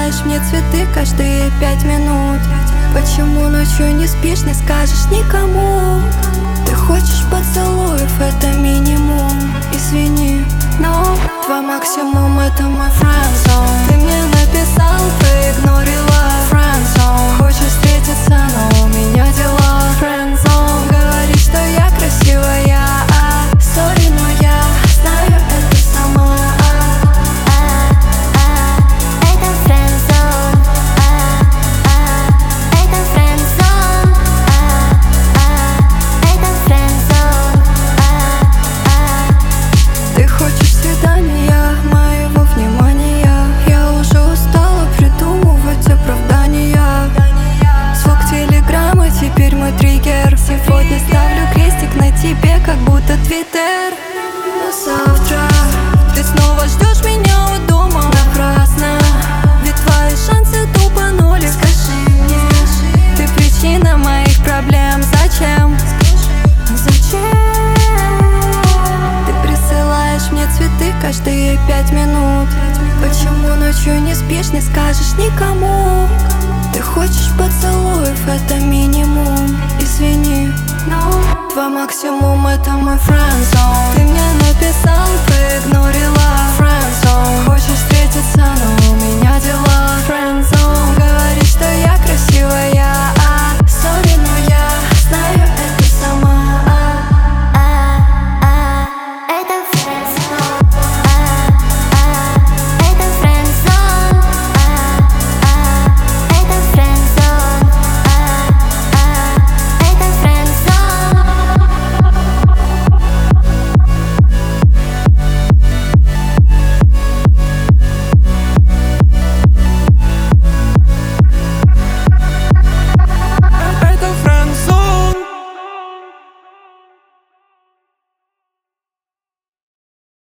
присылаешь мне цветы каждые 5 минут? Почему ночью не спишь, не скажешь никому? Ты хочешь поцелуев, это минимум. Извини, но твой максимум — это мой friendzone. Ты мне написал, проигнорила friendzone. Хочешь встретиться, но у меня дела friendzone. Говоришь, что я красивая, sorry, но я знаю это сама. Это friendzone. Это friendzone. Это friendzone. Ты хочешь свидания, моего внимания. Я уже устала придумывать оправдания. Звук телеграммы, теперь мой триггер. Сегодня ставлю крестик на тебе, как будто твиттер. Но завтра ты снова ждешь меня у дома. Напрасно, ведь твои шансы тупо нули. Скажи мне, ты причина моих проблем. Зачем? Зачем? Ты присылаешь мне цветы каждые 5 минут. Почему ночью не спишь, не скажешь никому? Ты хочешь поцелуев, это минимум. Извини, но твой максимум — это мой friendzone. Ты мне написал, проигнорила friendzone. Хочешь встретиться, но у меня дела friendzone. Говоришь, что я красивая,